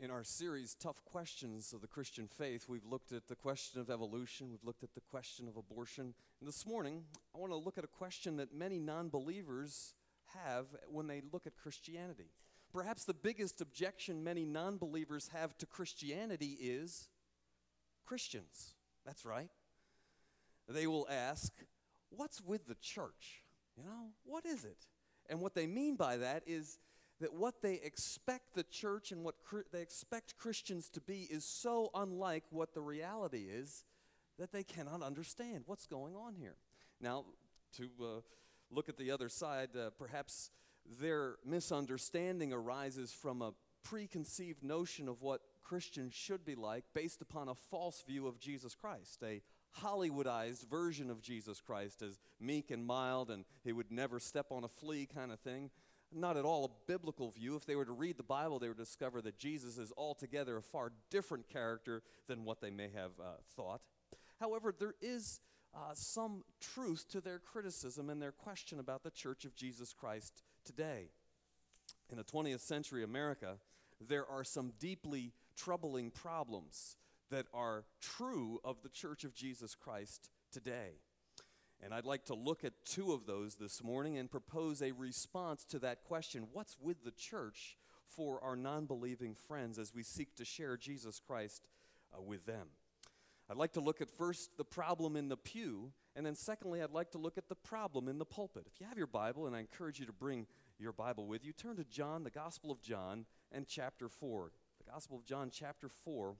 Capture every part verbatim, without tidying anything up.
In our series, Tough Questions of the Christian Faith, we've looked at the question of evolution, we've looked at the question of abortion. And this morning, I want to look at a question that many non-believers have when they look at Christianity. Perhaps the biggest objection many non-believers have to Christianity is Christians. That's right. They will ask, what's with the church? You know, what is it? And what they mean by that is that what they expect the church and what cr- they expect Christians to be is so unlike what the reality is that they cannot understand what's going on here. Now, to uh, look at the other side, uh, perhaps their misunderstanding arises from a preconceived notion of what Christians should be like based upon a false view of Jesus Christ, a Hollywoodized version of Jesus Christ as meek and mild and he would never step on a flea kind of thing. Not at all a biblical view. If they were to read the Bible, they would discover that Jesus is altogether a far different character than what they may have uh, thought. However, there is uh, some truth to their criticism and their question about the Church of Jesus Christ today. In the twentieth century America, there are some deeply troubling problems that are true of the Church of Jesus Christ today. And I'd like to look at two of those this morning and propose a response to that question, what's with the church, for our non-believing friends as we seek to share Jesus Christ uh, with them. I'd like to look at first the problem in the pew, and then secondly, I'd like to look at the problem in the pulpit. If you have your Bible, and I encourage you to bring your Bible with you, turn to John, the Gospel of John, and chapter four. The Gospel of John, chapter four.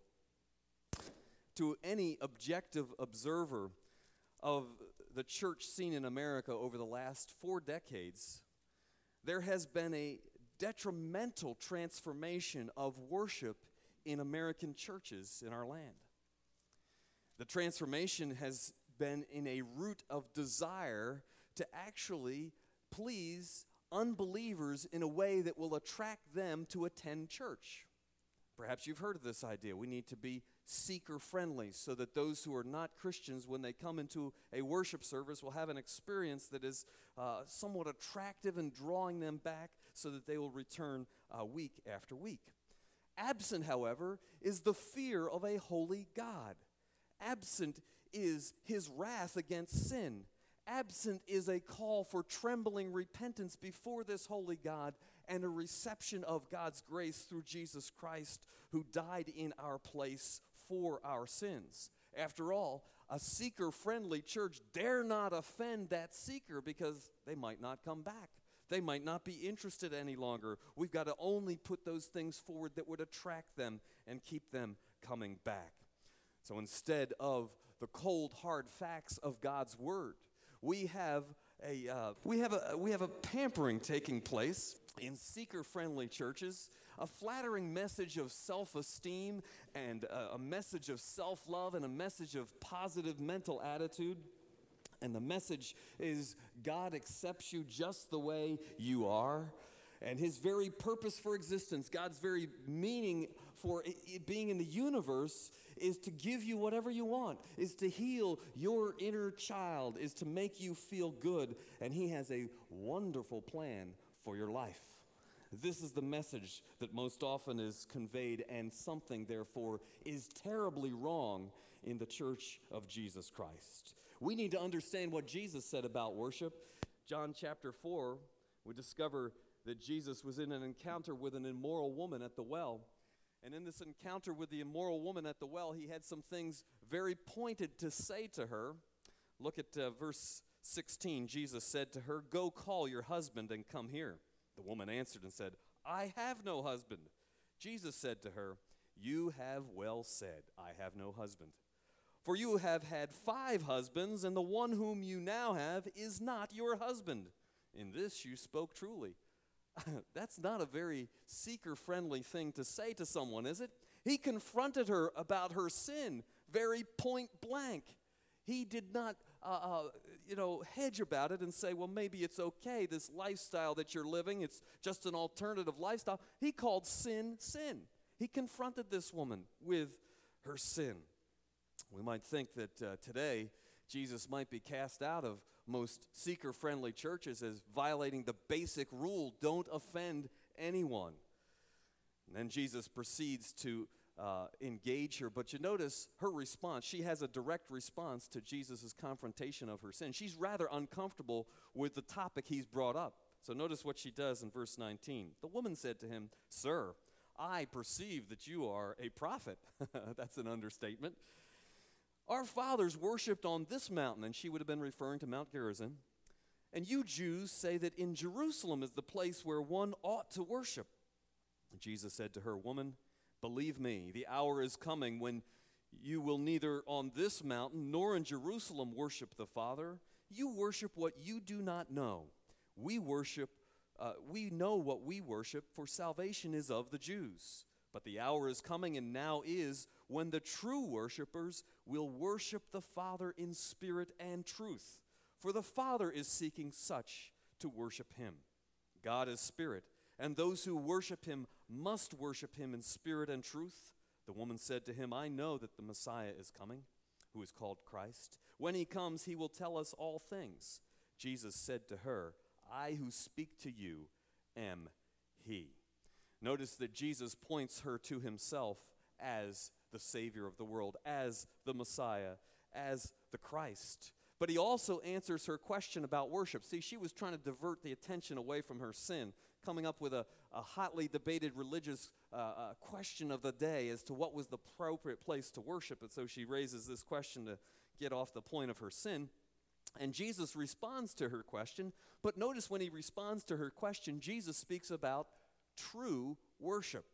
To any objective observer of the church scene in America over the last four decades, there has been a detrimental transformation of worship in American churches in our land. The transformation has been in a root of desire to actually please unbelievers in a way that will attract them to attend church. Perhaps you've heard of this idea. We need to be seeker-friendly so that those who are not Christians, when they come into a worship service, will have an experience that is uh, somewhat attractive and drawing them back so that they will return uh, week after week. Absent, however, is the fear of a holy God. Absent is his wrath against sin. Absent is a call for trembling repentance before this holy God and a reception of God's grace through Jesus Christ, who died in our place for our sins. After all, a seeker-friendly church dare not offend that seeker because they might not come back. They might not be interested any longer. We've got to only put those things forward that would attract them and keep them coming back. So instead of the cold, hard facts of God's Word, We have a uh, we have a we have a pampering taking place in seeker-friendly churches, a flattering message of self-esteem and uh, a message of self-love and a message of positive mental attitude. And the message is God accepts you just the way you are. And his very purpose for existence, God's very meaning for it being in the universe, is to give you whatever you want, is to heal your inner child, is to make you feel good. And he has a wonderful plan for your life. This is the message that most often is conveyed, and something, therefore, is terribly wrong in the Church of Jesus Christ. We need to understand what Jesus said about worship. John chapter four, we discover that Jesus was in an encounter with an immoral woman at the well. And in this encounter with the immoral woman at the well, he had some things very pointed to say to her. Look at uh, verse sixteen. Jesus said to her, "Go call your husband and come here." The woman answered and said, "I have no husband." Jesus said to her, "You have well said, I have no husband. For you have had five husbands, and the one whom you now have is not your husband. In this you spoke truly." That's not a very seeker-friendly thing to say to someone, is it? He confronted her about her sin very point blank. He did not, uh, uh, you know, hedge about it and say, well, maybe it's okay, this lifestyle that you're living, it's just an alternative lifestyle. He called sin, sin. He confronted this woman with her sin. We might think that uh, today Jesus might be cast out of most seeker-friendly churches as violating the basic rule, don't offend anyone. And then Jesus proceeds to uh, engage her, but you notice her response. She has a direct response to Jesus' confrontation of her sin. She's rather uncomfortable with the topic he's brought up. So notice what she does in verse nineteen. The woman said to him, "Sir, I perceive that you are a prophet." That's an understatement. "Our fathers worshipped on this mountain," and she would have been referring to Mount Gerizim. "And you Jews say that in Jerusalem is the place where one ought to worship." And Jesus said to her, "Woman, believe me, the hour is coming when you will neither on this mountain nor in Jerusalem worship the Father. You worship what you do not know. We worship, uh, we know what we worship, for salvation is of the Jews. But the hour is coming, and now is, when the true worshipers will worship the Father in spirit and truth. For the Father is seeking such to worship him. God is spirit, and those who worship him must worship him in spirit and truth." The woman said to him, "I know that the Messiah is coming, who is called Christ. When he comes, he will tell us all things." Jesus said to her, "I who speak to you am he." Notice that Jesus points her to himself as the Savior of the world, as the Messiah, as the Christ. But he also answers her question about worship. See, she was trying to divert the attention away from her sin, coming up with a, a hotly debated religious uh, uh, question of the day as to what was the appropriate place to worship. And so she raises this question to get off the point of her sin. And Jesus responds to her question. But notice when he responds to her question, Jesus speaks about true worship.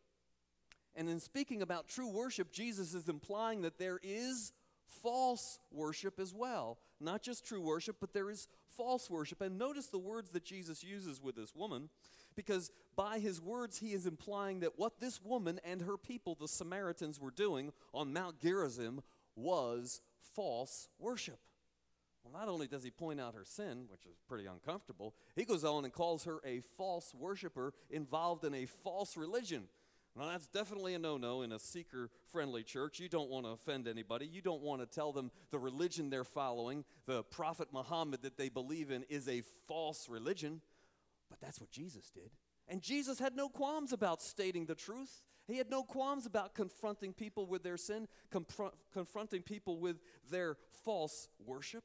And in speaking about true worship, Jesus is implying that there is false worship as well. Not just true worship, but there is false worship. And notice the words that Jesus uses with this woman, because by his words he is implying that what this woman and her people, the Samaritans, were doing on Mount Gerizim was false worship. Well, not only does he point out her sin, which is pretty uncomfortable, he goes on and calls her a false worshiper involved in a false religion. Now, that's definitely a no-no in a seeker-friendly church. You don't want to offend anybody. You don't want to tell them the religion they're following, the Prophet Muhammad that they believe in, is a false religion. But that's what Jesus did. And Jesus had no qualms about stating the truth. He had no qualms about confronting people with their sin, confront, confronting people with their false worship.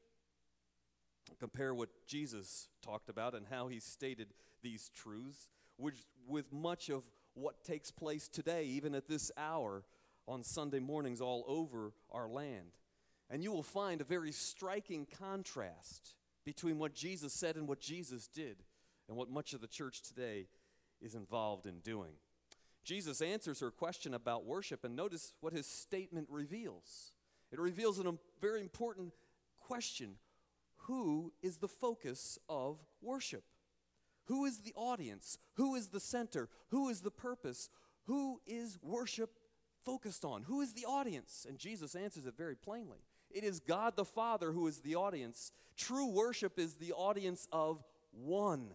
Compare what Jesus talked about and how he stated these truths, which with much of what takes place today, even at this hour, on Sunday mornings all over our land. And you will find a very striking contrast between what Jesus said and what Jesus did, and what much of the church today is involved in doing. Jesus answers her question about worship, and notice what his statement reveals. It reveals a very important question. Who is the focus of worship? Who is the audience? Who is the center? Who is the purpose? Who is worship focused on? Who is the audience? And Jesus answers it very plainly. It is God the Father who is the audience. True worship is the audience of one.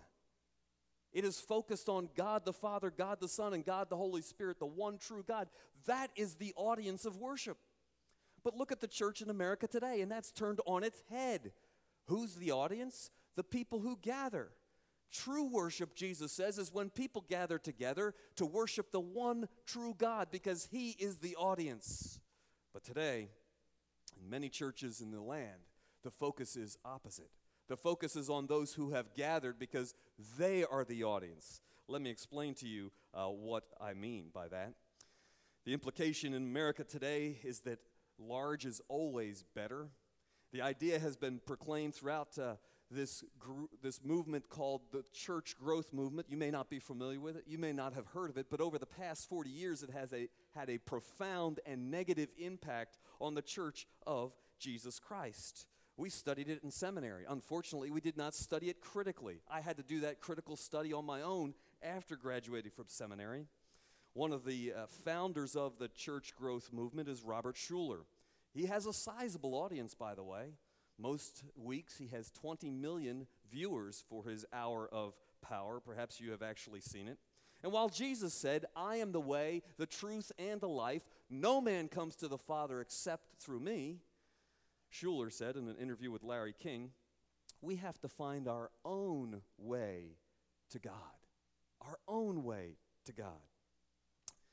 It is focused on God the Father, God the Son, and God the Holy Spirit, the one true God. That is the audience of worship. But look at the church in America today, and that's turned on its head. Who's the audience? The people who gather. True worship, Jesus says, is when people gather together to worship the one true God, because he is the audience. But today, in many churches in the land, the focus is opposite. The focus is on those who have gathered because they are the audience. Let me explain to you uh, what I mean by that. The implication in America today is that large is always better. The idea has been proclaimed throughout uh, this gr- this movement called the church growth movement. You may not be familiar with it. You may not have heard of it, but over the past forty years, it has a, had a profound and negative impact on the church of Jesus Christ. We studied it in seminary. Unfortunately, we did not study it critically. I had to do that critical study on my own after graduating from seminary. One of the uh, founders of the church growth movement is Robert Schuller. He has a sizable audience, by the way. Most weeks he has twenty million viewers for his hour of power. Perhaps you have actually seen it. And while Jesus said, "I am the way, the truth, and the life, no man comes to the Father except through me," Schuller said in an interview with Larry King, we have to find our own way to God. Our own way to God.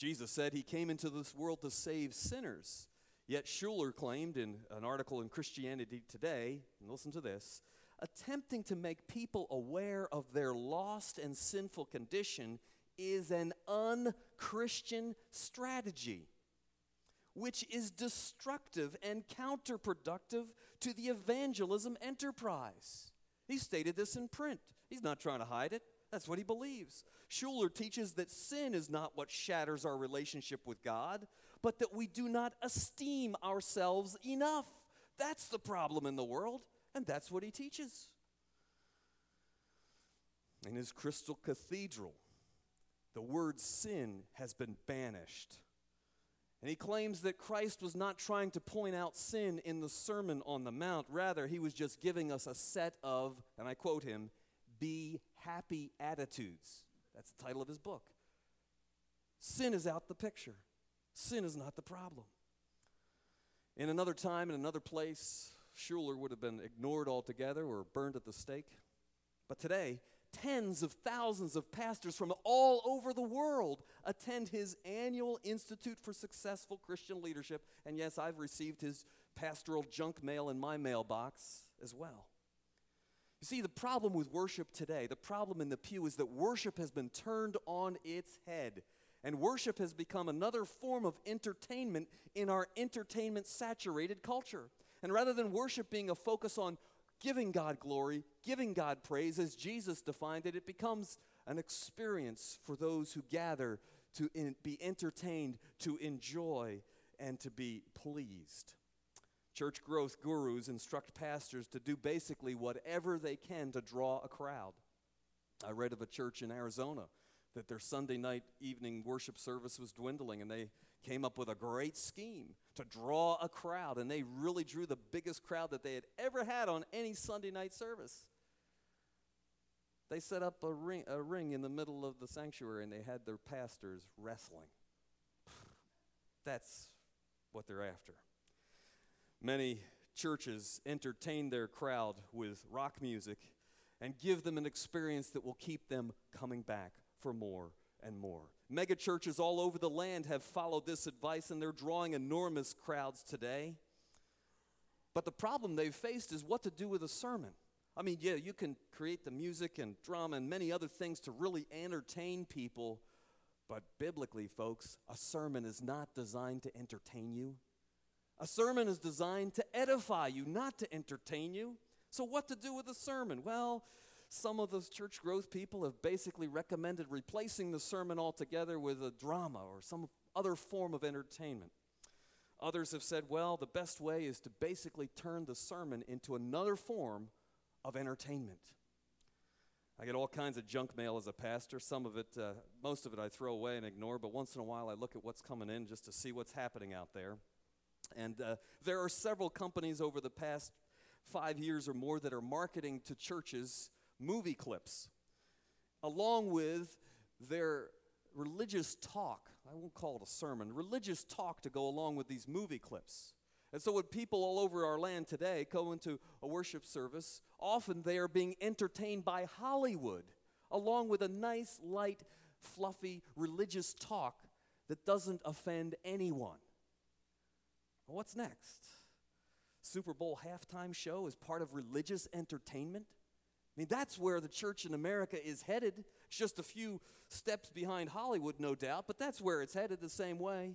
Jesus said he came into this world to save sinners. Yet Schuller claimed in an article in Christianity Today, and listen to this, attempting to make people aware of their lost and sinful condition is an un-Christian strategy, which is destructive and counterproductive to the evangelism enterprise. He stated this in print. He's not trying to hide it. That's what he believes. Schuller teaches that sin is not what shatters our relationship with God, but that we do not esteem ourselves enough. That's the problem in the world, and that's what he teaches. In his Crystal Cathedral, the word sin has been banished. And he claims that Christ was not trying to point out sin in the Sermon on the Mount. Rather, he was just giving us a set of, and I quote him, be happy attitudes. That's the title of his book. Sin is out the picture. Sin is not the problem. In another time, in another place, Schuller would have been ignored altogether or burned at the stake. But today, tens of thousands of pastors from all over the world attend his annual Institute for Successful Christian Leadership. And yes, I've received his pastoral junk mail in my mailbox as well. You see, the problem with worship today, the problem in the pew, is that worship has been turned on its head. And worship has become another form of entertainment in our entertainment-saturated culture. And rather than worship being a focus on giving God glory, giving God praise, as Jesus defined it, it becomes an experience for those who gather to in, be entertained, to enjoy, and to be pleased. Church growth gurus instruct pastors to do basically whatever they can to draw a crowd. I read of a church in Arizona that their Sunday night evening worship service was dwindling, and they came up with a great scheme to draw a crowd, and they really drew the biggest crowd that they had ever had on any Sunday night service. They set up a ring, a ring in the middle of the sanctuary, and they had their pastors wrestling. That's what they're after. Many churches entertain their crowd with rock music and give them an experience that will keep them coming back for more and more. Mega churches all over the land have followed this advice, and they're drawing enormous crowds today. But the problem they've faced is what to do with a sermon. I mean, yeah, you can create the music and drama and many other things to really entertain people, but biblically, folks, a sermon is not designed to entertain you. A sermon is designed to edify you, not to entertain you. So what to do with a sermon? Well, some of those church growth people have basically recommended replacing the sermon altogether with a drama or some other form of entertainment. Others have said, well, the best way is to basically turn the sermon into another form of entertainment. I get all kinds of junk mail as a pastor. Some of it, uh, most of it I throw away and ignore, but once in a while I look at what's coming in just to see what's happening out there. And uh, there are several companies over the past five years or more that are marketing to churches movie clips, along with their religious talk. I won't call it a sermon, religious talk to go along with these movie clips. And so when people all over our land today go into a worship service, often they are being entertained by Hollywood, along with a nice, light, fluffy religious talk that doesn't offend anyone. What's next? Super Bowl halftime show is part of religious entertainment? I mean, that's where the church in America is headed. It's just a few steps behind Hollywood, no doubt, but that's where it's headed the same way.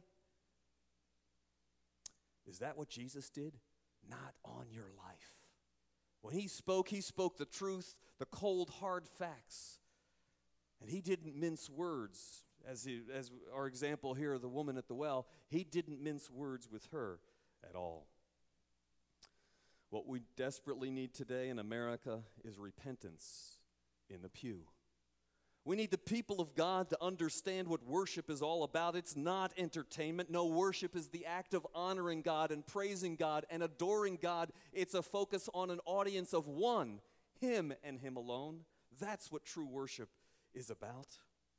Is that what Jesus did? Not on your life. When he spoke, he spoke the truth, the cold, hard facts. And he didn't mince words. As, he, as our example here, the woman at the well, he didn't mince words with her at all. What we desperately need today in America is repentance in the pew. We need the people of God to understand what worship is all about. It's not entertainment. No, worship is the act of honoring God and praising God and adoring God. It's a focus on an audience of one, Him and Him alone. That's what true worship is about.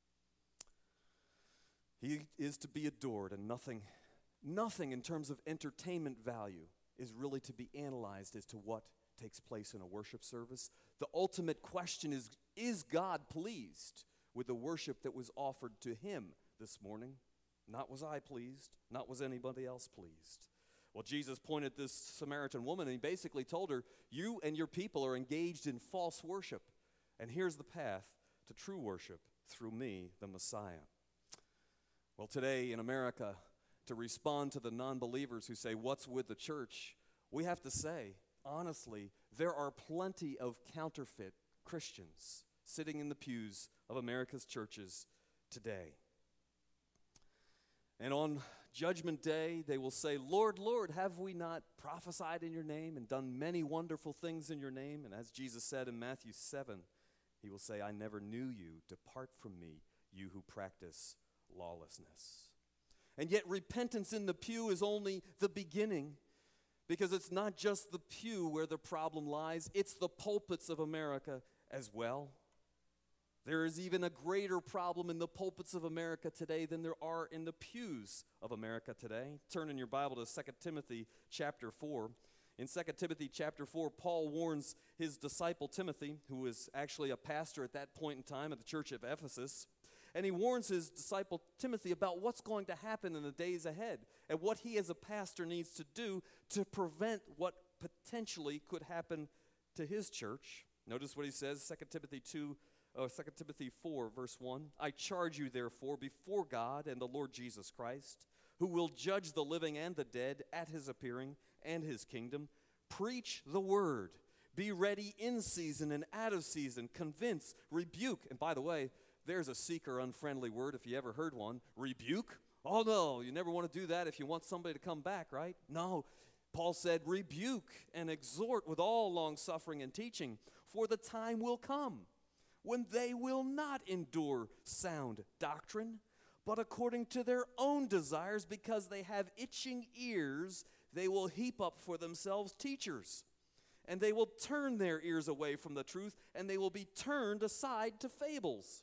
He is to be adored, and nothing, nothing in terms of entertainment value is really to be analyzed as to what takes place in a worship service. The ultimate question is, is God pleased with the worship that was offered to Him this morning? Not was I pleased, not was anybody else pleased. Well, Jesus pointed this Samaritan woman and he basically told her, you and your people are engaged in false worship. And here's the path to true worship through me, the Messiah. Well, today in America, to respond to the non-believers who say, what's with the church? We have to say, honestly, there are plenty of counterfeit Christians sitting in the pews of America's churches today. And on Judgment Day, they will say, Lord, Lord, have we not prophesied in your name and done many wonderful things in your name? And as Jesus said in Matthew seven, he will say, I never knew you. Depart from me, you who practice lawlessness. And yet repentance in the pew is only the beginning, because it's not just the pew where the problem lies, it's the pulpits of America as well. There is even a greater problem in the pulpits of America today than there are in the pews of America today. Turn in your Bible to Second Timothy chapter four. In Second Timothy chapter four, Paul warns his disciple Timothy, who was actually a pastor at that point in time at the church of Ephesus, and he warns his disciple Timothy about what's going to happen in the days ahead and what he as a pastor needs to do to prevent what potentially could happen to his church. Notice what he says, Second Timothy two, or Second Timothy four, verse one. I charge you therefore before God and the Lord Jesus Christ, who will judge the living and the dead at his appearing and his kingdom. Preach the word. Be ready in season and out of season. Convince, rebuke. And by the way, there's a seeker unfriendly word if you ever heard one. Rebuke? Oh no, you never want to do that if you want somebody to come back, right? No. Paul said, rebuke and exhort with all long suffering and teaching, for the time will come when they will not endure sound doctrine, but according to their own desires, because they have itching ears, they will heap up for themselves teachers. And they will turn their ears away from the truth, and they will be turned aside to fables.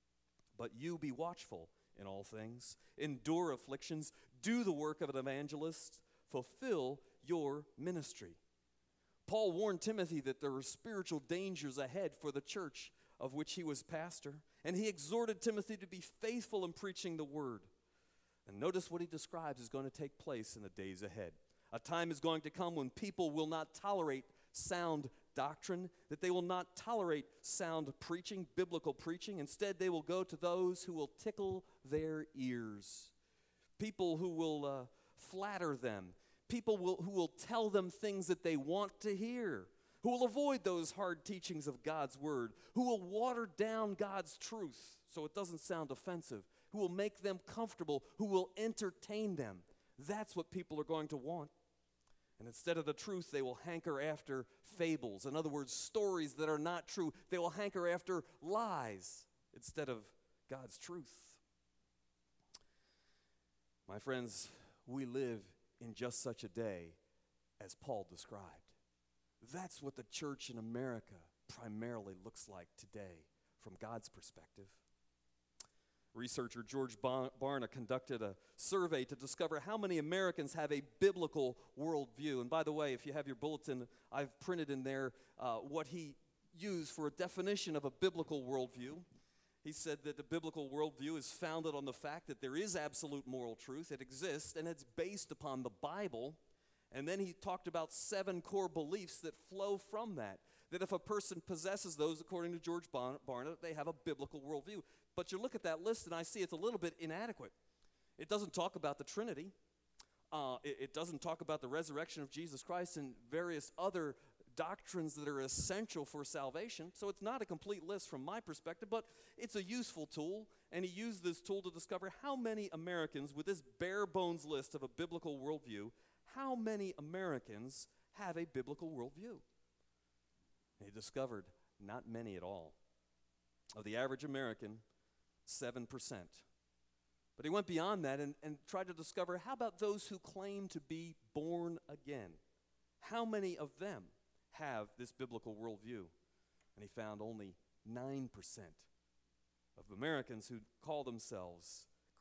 But you be watchful in all things, endure afflictions, do the work of an evangelist, fulfill your ministry. Paul warned Timothy that there were spiritual dangers ahead for the church of which he was pastor, and he exhorted Timothy to be faithful in preaching the word. And notice what he describes is going to take place in the days ahead. A time is going to come when people will not tolerate sound doctrine, that they will not tolerate sound preaching, biblical preaching. Instead, they will go to those who will tickle their ears, people who will uh, flatter them, people will, who will tell them things that they want to hear, who will avoid those hard teachings of God's word, who will water down God's truth so it doesn't sound offensive, who will make them comfortable, who will entertain them. That's what people are going to want. And instead of the truth, they will hanker after fables. In other words, stories that are not true. They will hanker after lies instead of God's truth. My friends, we live in just such a day as Paul described. That's what the church in America primarily looks like today from God's perspective. Researcher George Barna conducted a survey to discover how many Americans have a biblical worldview. And by the way, if you have your bulletin, I've printed in there uh, what he used for a definition of a biblical worldview. He said that the biblical worldview is founded on the fact that there is absolute moral truth. It exists, and it's based upon the Bible. And then he talked about seven core beliefs that flow from that. That if a person possesses those, according to George Barna, they have a biblical worldview. But you look at that list, and I see it's a little bit inadequate. It doesn't talk about the Trinity. Uh, it, it doesn't talk about the resurrection of Jesus Christ and various other doctrines that are essential for salvation. So it's not a complete list from my perspective, but it's a useful tool. And he used this tool to discover how many Americans, with this bare bones list of a biblical worldview, how many Americans have a biblical worldview. And he discovered not many at all. Of the average American, seven percent. But he went beyond that and, and tried to discover, how about those who claim to be born again? How many of them have this biblical worldview? And he found only nine percent of Americans who call themselves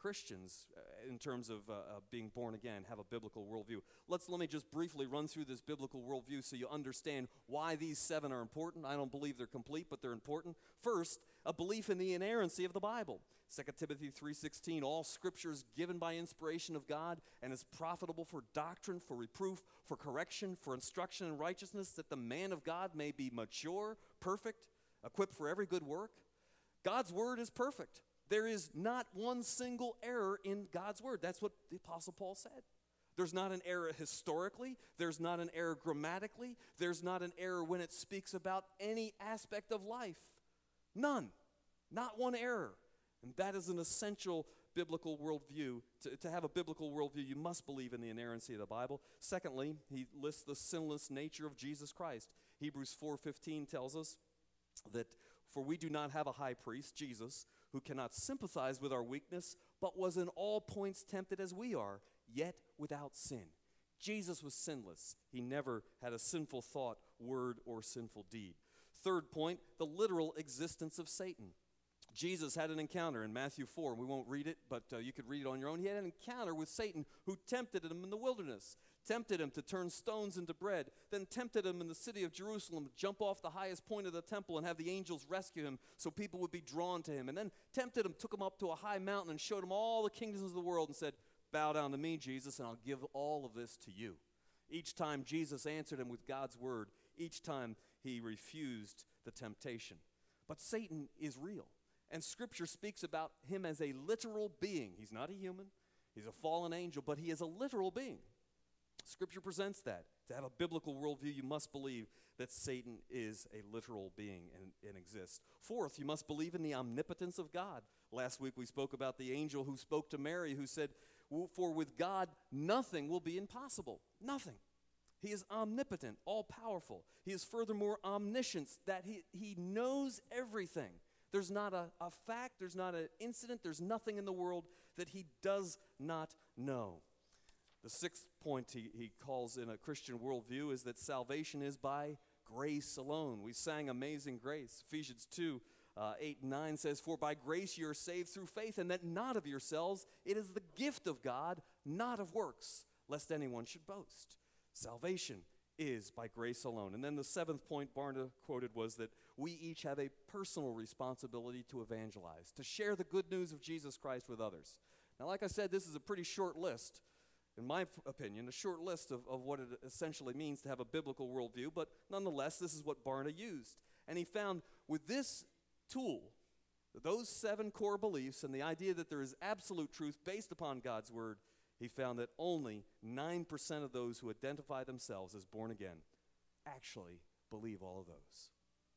Christians uh, in terms of uh, uh, being born again, have a biblical worldview. Let's let me just briefly run through this biblical worldview so you understand why these seven are important. I don't believe they're complete, but they're important. First, a belief in the inerrancy of the Bible. Second Timothy three sixteen, all scripture is given by inspiration of God and is profitable for doctrine, for reproof, for correction, for instruction in righteousness, that the man of God may be mature, perfect, equipped for every good work. God's word is perfect. There is not one single error in God's word. That's what the Apostle Paul said. There's not an error historically. There's not an error grammatically. There's not an error when it speaks about any aspect of life. None. Not one error. And that is an essential biblical worldview. To, to have a biblical worldview, you must believe in the inerrancy of the Bible. Secondly, he lists the sinless nature of Jesus Christ. Hebrews four fifteen tells us that, for we do not have a high priest, Jesus, who cannot sympathize with our weakness, but was in all points tempted as we are, yet without sin. Jesus was sinless. He never had a sinful thought, word, or sinful deed. Third point, the literal existence of Satan. Jesus had an encounter in Matthew four. We won't read it, but uh, you could read it on your own. He had an encounter with Satan, who tempted him in the wilderness, tempted him to turn stones into bread, then tempted him in the city of Jerusalem to jump off the highest point of the temple and have the angels rescue him so people would be drawn to him, and then tempted him, took him up to a high mountain and showed him all the kingdoms of the world and said, bow down to me, Jesus, and I'll give all of this to you. Each time Jesus answered him with God's word. Each time he refused the temptation. But Satan is real. And Scripture speaks about him as a literal being. He's not a human. He's a fallen angel, but he is a literal being. Scripture presents that. To have a biblical worldview, you must believe that Satan is a literal being and, and exists. Fourth, you must believe in the omnipotence of God. Last week we spoke about the angel who spoke to Mary, who said, for with God nothing will be impossible. Nothing. He is omnipotent, all-powerful. He is furthermore omniscient, that he, he knows everything. There's not a, a fact, there's not an incident, there's nothing in the world that he does not know. The sixth point he, he calls in a Christian worldview is that salvation is by grace alone. We sang Amazing Grace. Ephesians two, uh, eight and nine says, for by grace you are saved through faith, and that not of yourselves. It is the gift of God, not of works, lest anyone should boast. Salvation is by grace alone. And then the seventh point Barna quoted was that we each have a personal responsibility to evangelize, to share the good news of Jesus Christ with others. Now, like I said, this is a pretty short list, in my opinion, a short list of, of what it essentially means to have a biblical worldview, but nonetheless, this is what Barna used. And he found with this tool, those seven core beliefs and the idea that there is absolute truth based upon God's word, he found that only nine percent of those who identify themselves as born again actually believe all of those.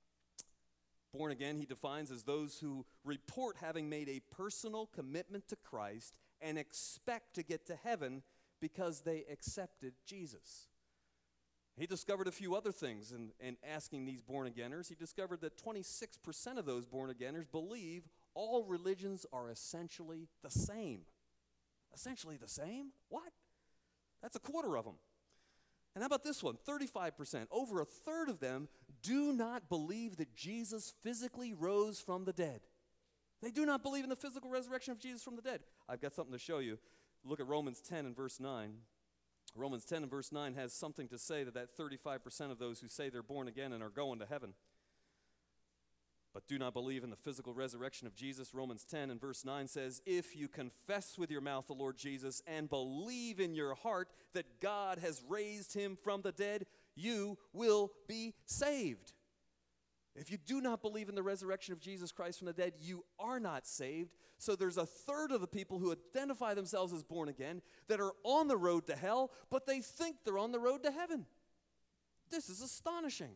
Born again, he defines as those who report having made a personal commitment to Christ and expect to get to heaven because they accepted Jesus. He discovered a few other things in, in asking these born-againers. He discovered that twenty-six percent of those born-againers believe all religions are essentially the same. Essentially the same? What? That's a quarter of them. And how about this one? thirty-five percent. Over a third of them do not believe that Jesus physically rose from the dead. They do not believe in the physical resurrection of Jesus from the dead. I've got something to show you. Look at Romans ten and verse nine. Romans ten and verse nine has something to say to that thirty-five percent of those who say they're born again and are going to heaven, but do not believe in the physical resurrection of Jesus. Romans ten and verse nine says, if you confess with your mouth the Lord Jesus and believe in your heart that God has raised him from the dead, you will be saved. If you do not believe in the resurrection of Jesus Christ from the dead, you are not saved. So there's a third of the people who identify themselves as born again that are on the road to hell, but they think they're on the road to heaven. This is astonishing.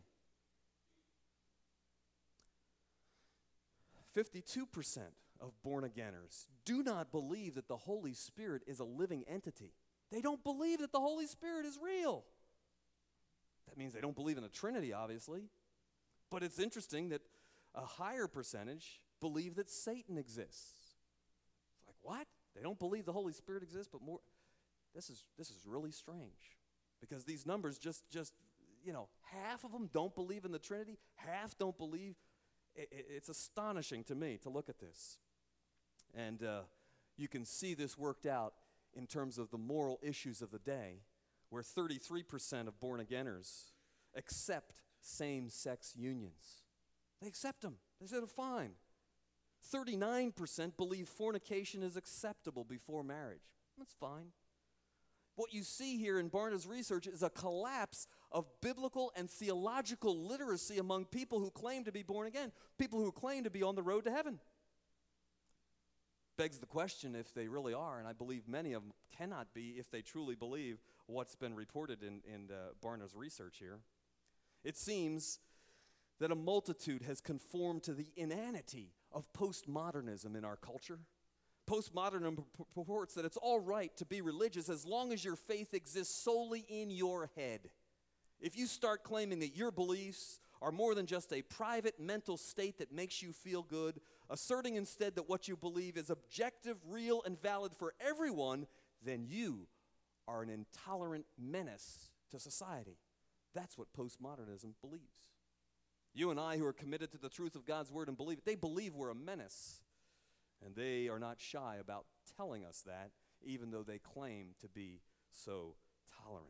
fifty-two percent of born-againers do not believe that the Holy Spirit is a living entity. They don't believe that the Holy Spirit is real. That means they don't believe in the Trinity, obviously. But it's interesting that a higher percentage believe that Satan exists. It's like, what? They don't believe the Holy Spirit exists, but more. This is this is really strange, because these numbers just just you know half of them don't believe in the Trinity, half don't believe. It, it, it's astonishing to me to look at this. And uh, You can see this worked out in terms of the moral issues of the day, where thirty-three percent of born-againers accept same-sex unions. They accept them. They say they're fine. thirty-nine percent believe fornication is acceptable before marriage. That's fine. What you see here in Barna's research is a collapse of biblical and theological literacy among people who claim to be born again, people who claim to be on the road to heaven. Begs the question if they really are, and I believe many of them cannot be if they truly believe what's been reported in, in uh, Barna's research here. It seems that a multitude has conformed to the inanity of postmodernism in our culture. Postmodernism purports that it's all right to be religious as long as your faith exists solely in your head. If you start claiming that your beliefs are more than just a private mental state that makes you feel good, asserting instead that what you believe is objective, real, and valid for everyone, then you are an intolerant menace to society. That's what postmodernism believes. You and I, who are committed to the truth of God's word and believe it, they believe we're a menace. And they are not shy about telling us that, even though they claim to be so tolerant.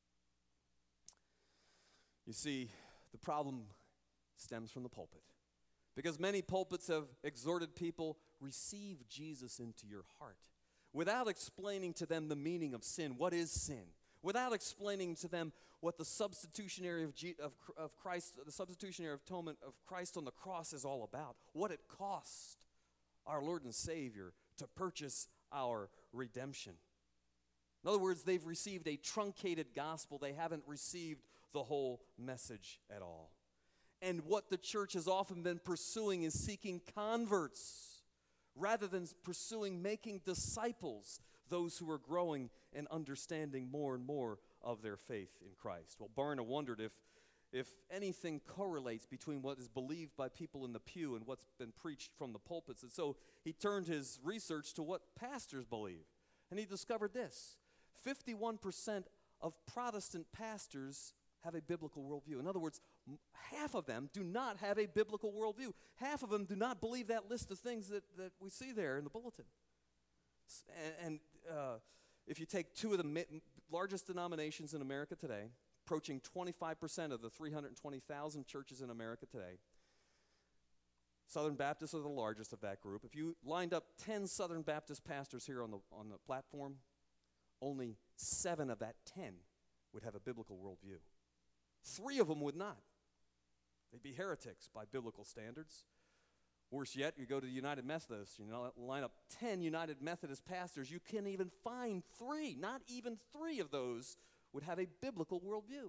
You see, the problem stems from the pulpit. Because many pulpits have exhorted people, receive Jesus into your heart, without explaining to them the meaning of sin. What is sin? Without explaining to them what the substitutionary of, G- of, of Christ, the substitutionary atonement of Christ on the cross is all about. What it cost our Lord and Savior to purchase our redemption. In other words, they've received a truncated gospel. They haven't received the whole message at all. And what the church has often been pursuing is seeking converts rather than pursuing making disciples, those who are growing and understanding more and more of their faith in Christ. Well, Barna wondered if, if anything correlates between what is believed by people in the pew and what's been preached from the pulpits. And so he turned his research to what pastors believe. And he discovered this: fifty-one percent of Protestant pastors have a biblical worldview. In other words, m- half of them do not have a biblical worldview. Half of them do not believe that list of things that, that we see there in the bulletin. S- And, and uh, if you take two of the mi- largest denominations in America today, approaching twenty-five percent of the three hundred twenty thousand churches in America today, Southern Baptists are the largest of that group. If you lined up ten Southern Baptist pastors here on the, on the platform, only seven of that ten would have a biblical worldview. Three of them would not. They'd be heretics by biblical standards. Worse yet, you go to the United Methodists, you know, line up ten United Methodist pastors, you can't even find three, not even three of those would have a biblical worldview.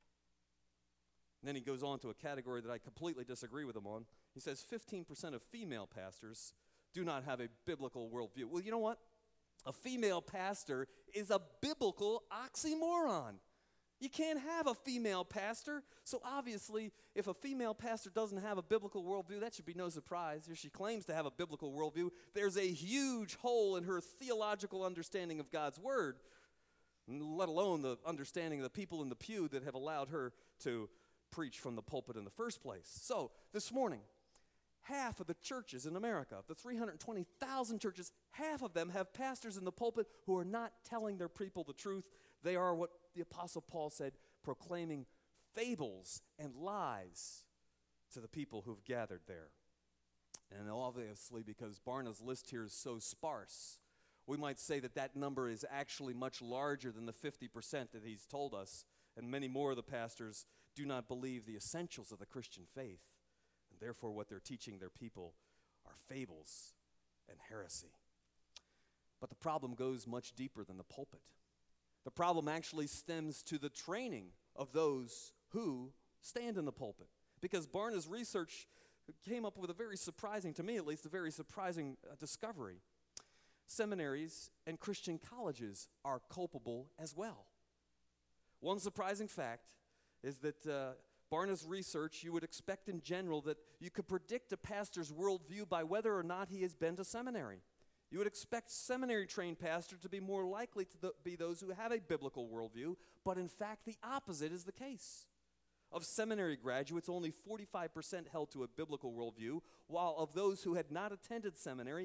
And then he goes on to a category that I completely disagree with him on. He says fifteen percent of female pastors do not have a biblical worldview. Well, you know what? A female pastor is a biblical oxymoron. You can't have a female pastor. So obviously, if a female pastor doesn't have a biblical worldview, that should be no surprise. If she claims to have a biblical worldview, there's a huge hole in her theological understanding of God's word, let alone the understanding of the people in the pew that have allowed her to preach from the pulpit in the first place. So this morning, half of the churches in America, the three hundred twenty thousand churches, half of them have pastors in the pulpit who are not telling their people the truth. They are what the Apostle Paul said, proclaiming fables and lies to the people who've gathered there. And obviously, because Barna's list here is so sparse, we might say that that number is actually much larger than the fifty percent that he's told us. And many more of the pastors do not believe the essentials of the Christian faith. And therefore, what they're teaching their people are fables and heresy. But the problem goes much deeper than the pulpit. The problem actually stems to the training of those who stand in the pulpit. Because Barna's research came up with a very surprising, to me at least, a very surprising uh, discovery. Seminaries and Christian colleges are culpable as well. One surprising fact is that uh, Barna's research, you would expect in general that you could predict a pastor's worldview by whether or not he has been to seminary. You would expect seminary-trained pastors to be more likely to th- be those who have a biblical worldview, but in fact the opposite is the case. Of seminary graduates, only forty-five percent held to a biblical worldview, while of those who had not attended seminary,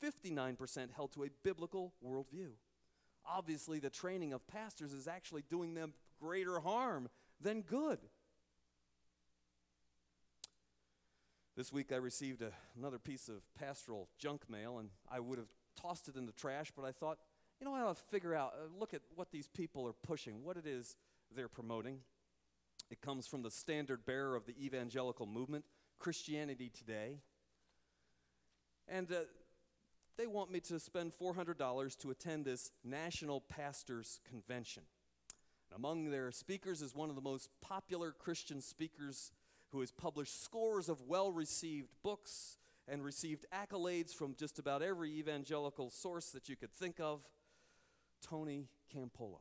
fifty-nine percent held to a biblical worldview. Obviously, the training of pastors is actually doing them greater harm than good. This week I received a, another piece of pastoral junk mail, and I would have tossed it in the trash, but I thought, you know, I ought to figure out, uh, look at what these people are pushing, what it is they're promoting. It comes from the standard bearer of the evangelical movement, Christianity Today. And uh, they want me to spend four hundred dollars to attend this National Pastors Convention. And among their speakers is one of the most popular Christian speakers who has published scores of well-received books and received accolades from just about every evangelical source that you could think of, Tony Campolo.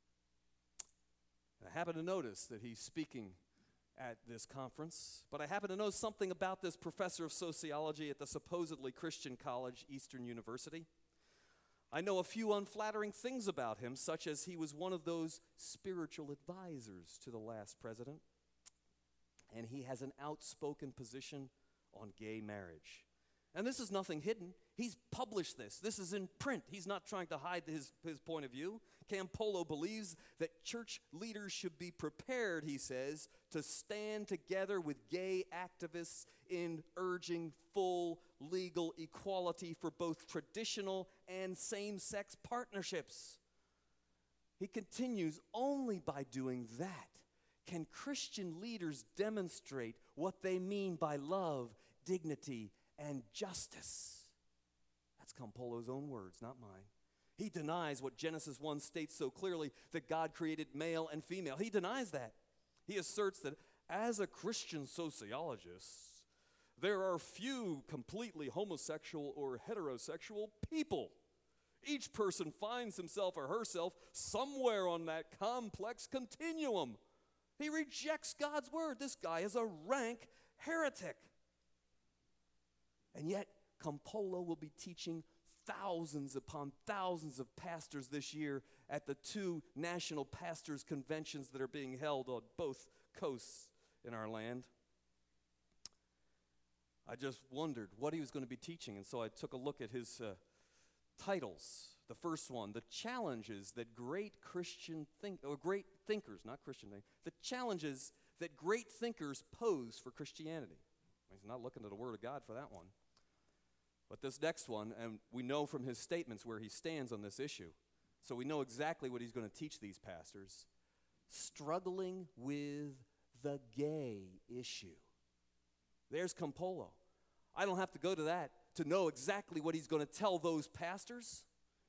And I happen to notice that he's speaking at this conference, but I happen to know something about this professor of sociology at the supposedly Christian college, Eastern University. I know a few unflattering things about him, such as he was one of those spiritual advisors to the last president, and he has an outspoken position on gay marriage. And this is nothing hidden. He's published this. This is in print. He's not trying to hide his, his point of view. Campolo believes that church leaders should be prepared, he says, to stand together with gay activists in urging full legal equality for both traditional and same-sex partnerships. He continues, only by doing that can Christian leaders demonstrate what they mean by love, dignity, and justice. That's Campolo's own words, not mine. He denies what Genesis one states so clearly, that God created male and female. He denies that. He asserts that as a Christian sociologist, there are few completely homosexual or heterosexual people. Each person finds himself or herself somewhere on that complex continuum. He rejects God's word. This guy is a rank heretic. And yet, Campolo will be teaching thousands upon thousands of pastors this year at the two national pastors' conventions that are being held on both coasts in our land. I just wondered what he was going to be teaching, and so I took a look at his uh, titles. The first one, the challenges that great Christian think, or great thinkers, not Christian thinkers, the challenges that great thinkers pose for Christianity. He's not looking to the Word of God for that one. But this next one, and we know from his statements where he stands on this issue, so we know exactly what he's going to teach these pastors. Struggling with the gay issue. There's Campolo. I don't have to go to that to know exactly what he's going to tell those pastors.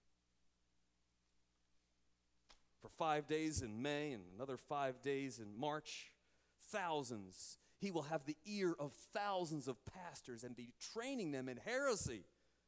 For five days in May and another five days in March, thousands. He will have the ear of thousands of pastors and be training them in heresy.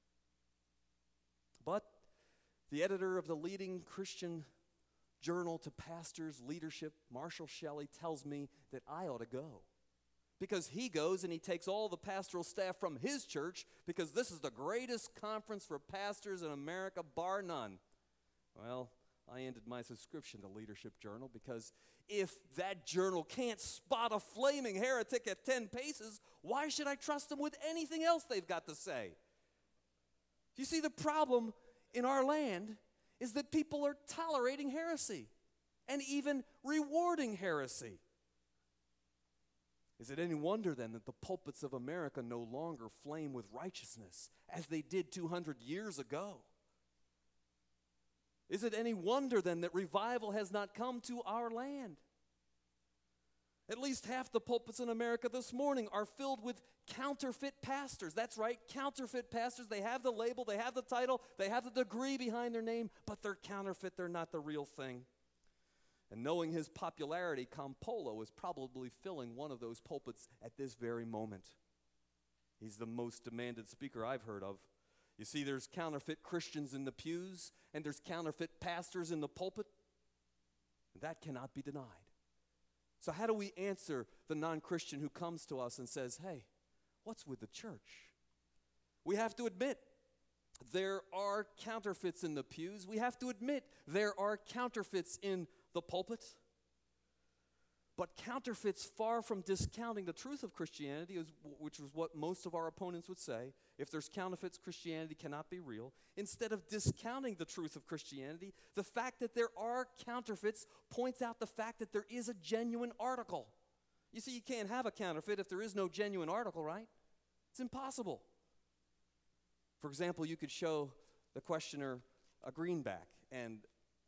But the editor of the leading Christian journal to pastors' leadership, Marshall Shelley, tells me that I ought to go. Because he goes and he takes all the pastoral staff from his church, because this is the greatest conference for pastors in America, bar none. Well, I ended my subscription to Leadership Journal, because if that journal can't spot a flaming heretic at ten paces, why should I trust them with anything else they've got to say? You see, the problem in our land is that people are tolerating heresy and even rewarding heresy. Is it any wonder then that the pulpits of America no longer flame with righteousness as they did two hundred years ago? Is it any wonder then that revival has not come to our land? At least half the pulpits in America this morning are filled with counterfeit pastors. That's right, counterfeit pastors. They have the label, they have the title, they have the degree behind their name, but they're counterfeit, they're not the real thing. And knowing his popularity, Campolo is probably filling one of those pulpits at this very moment. He's the most demanded speaker I've heard of. You see, there's counterfeit Christians in the pews, and there's counterfeit pastors in the pulpit. That cannot be denied. So how do we answer the non-Christian who comes to us and says, hey, what's with the church? We have to admit there are counterfeits in the pews. We have to admit there are counterfeits in the pulpit. But counterfeits, far from discounting the truth of Christianity, is, which is what most of our opponents would say, if there's counterfeits, Christianity cannot be real. Instead of discounting the truth of Christianity, the fact that there are counterfeits points out the fact that there is a genuine article. You see, you can't have a counterfeit if there is no genuine article, right? It's impossible. For example, you could show the questioner a greenback, and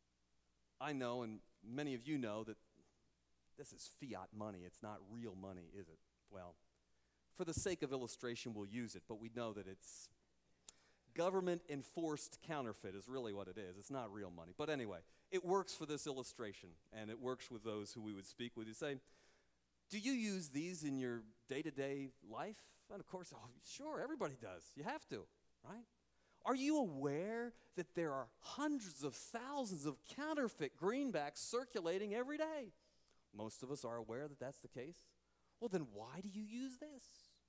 I know, and many of you know, that this is fiat money. It's not real money, is it? Well, for the sake of illustration, we'll use it, but we know that it's government-enforced counterfeit is really what it is. It's not real money. But anyway, it works for this illustration, and it works with those who we would speak with. You say, do you use these in your day-to-day life? And of course, oh, sure, everybody does. You have to, right? Are you aware that there are hundreds of thousands of counterfeit greenbacks circulating every day? Most of us are aware that that's the case. Well, then why do you use this?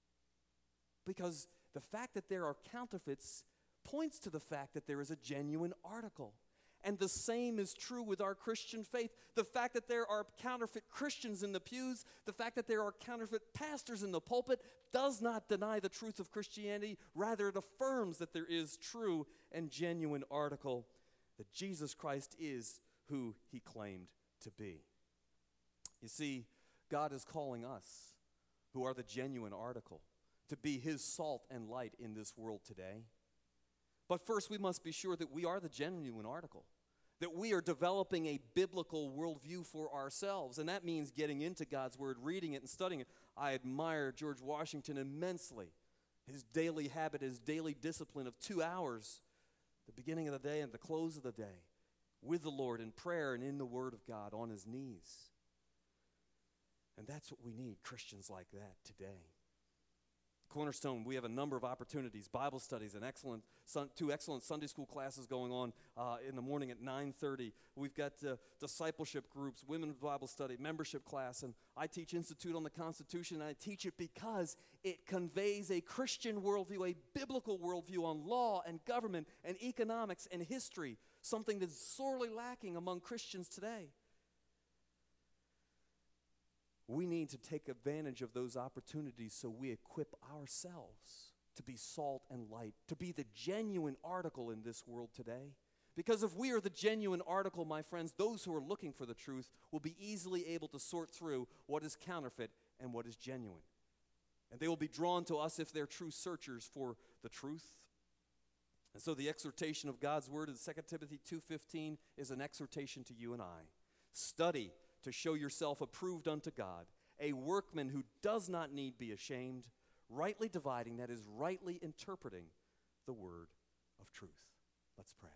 Because the fact that there are counterfeits points to the fact that there is a genuine article. And the same is true with our Christian faith. The fact that there are counterfeit Christians in the pews, the fact that there are counterfeit pastors in the pulpit, does not deny the truth of Christianity. Rather, it affirms that there is true and genuine article, that Jesus Christ is who he claimed to be. You see, God is calling us, who are the genuine article, to be his salt and light in this world today. But first, we must be sure that we are the genuine article, that we are developing a biblical worldview for ourselves, and that means getting into God's Word, reading it and studying it. I admire George Washington immensely. His daily habit, his daily discipline of two hours, the beginning of the day and the close of the day, with the Lord in prayer and in the Word of God on his knees. And that's what we need, Christians like that today. Cornerstone, we have a number of opportunities, Bible studies, and excellent, sun, two excellent Sunday school classes going on uh, in the morning at nine thirty. We've got uh, discipleship groups, women's Bible study, membership class, and I teach Institute on the Constitution, and I teach it because it conveys a Christian worldview, a biblical worldview on law and government and economics and history, something that's sorely lacking among Christians today. We need to take advantage of those opportunities so we equip ourselves to be salt and light, to be the genuine article in this world today. Because if we are the genuine article, my friends, those who are looking for the truth will be easily able to sort through what is counterfeit and what is genuine. And they will be drawn to us if they're true searchers for the truth. And so the exhortation of God's word in Second Timothy two fifteen is an exhortation to you and I. Study to show yourself approved unto God, a workman who does not need be ashamed, rightly dividing, that is, rightly interpreting the word of truth. Let's pray.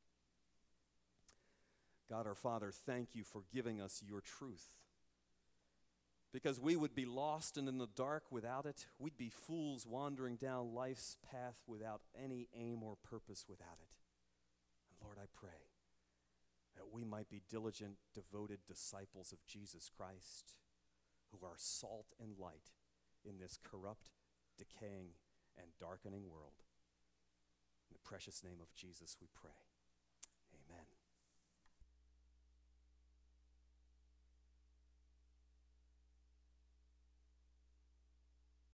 God our Father, thank you for giving us your truth. Because we would be lost and in the dark without it. We'd be fools wandering down life's path without any aim or purpose without it. And Lord, I pray that we might be diligent, devoted disciples of Jesus Christ, who are salt and light in this corrupt, decaying, and darkening world. In the precious name of Jesus we pray.